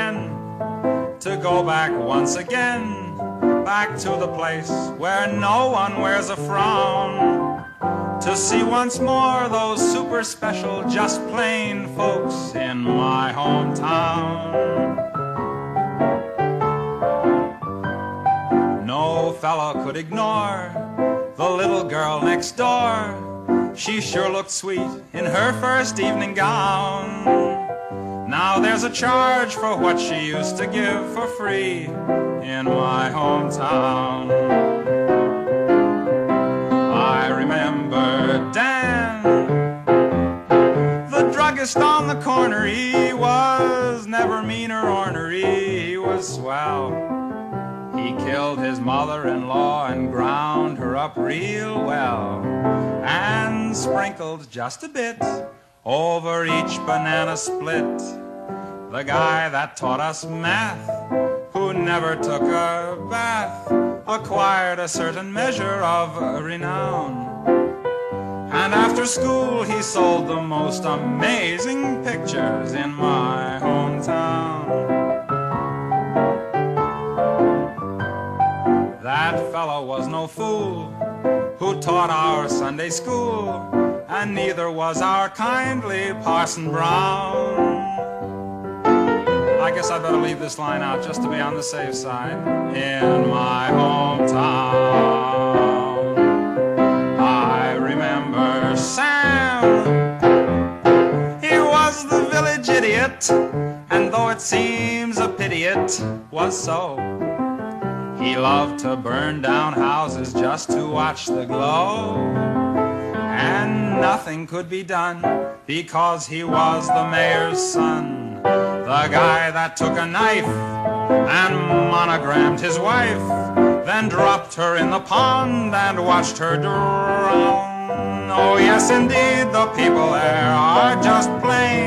Dan to go back once again, back to the place where no one wears a frown, to see once more those super special, just plain folks in my hometown. No fella could ignore the little girl next door. She sure looked sweet in her first evening gown. Now there's a charge for what she used to give for free in my hometown. I remember Dan, the druggist on the corner. He was never mean or ornery, he was swell. He killed his mother-in-law and ground her up real well, and sprinkled just a bit over each banana split. The guy that taught us math, who never took a bath, acquired a certain measure of renown. And after school he sold the most amazing pictures in my hometown. That fellow was no fool who taught our Sunday school, and neither was our kindly Parson Brown. I guess I'd better leave this line out just to be on the safe side. In my hometown, I remember Sam. He was the village idiot, and though it seems a pity it was so, he loved to burn down houses just to watch the glow. And nothing could be done because he was the mayor's son, the guy that took a knife and monogrammed his wife, then dropped her in the pond and watched her drown. Oh yes, indeed, the people there are just plain